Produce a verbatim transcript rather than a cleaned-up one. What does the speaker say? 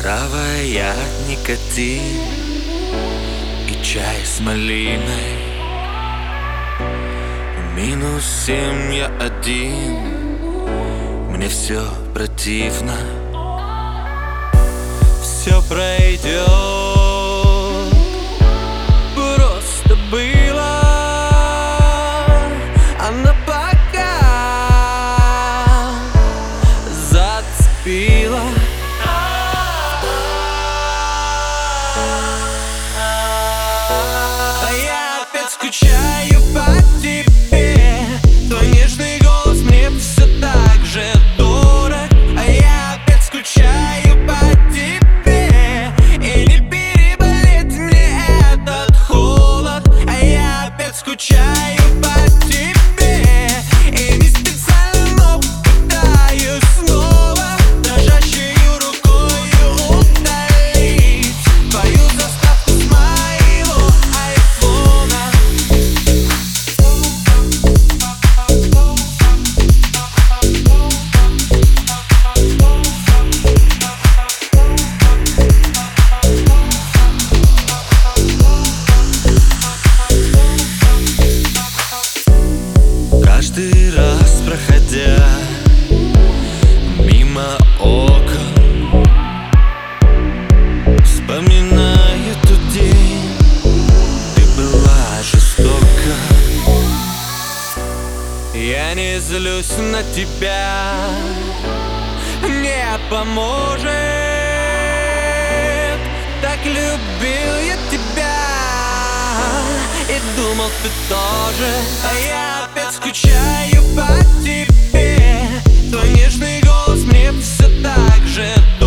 Трава, яд, никотин и чай с малиной. Минус семь, я один, мне все противно. Все пройдет, просто было, она пока зацепила. А я опять скучаю по тебе, твой нежный голос мне все так же дорог. А я опять скучаю по тебе, и не переболеть мне этот холод. А я опять скучаю по тебе, и не специально, но пытаюсь снова дрожащую рукою удалить твою заставку с моего айфона. Каждый раз, проходя мимо окон, вспоминаю тот день, ты была жестока. Я не злюсь на тебя, не поможет. Так любил я тебя и думал, ты тоже. А я опять скучаю по тебе, твой нежный голос мне все так же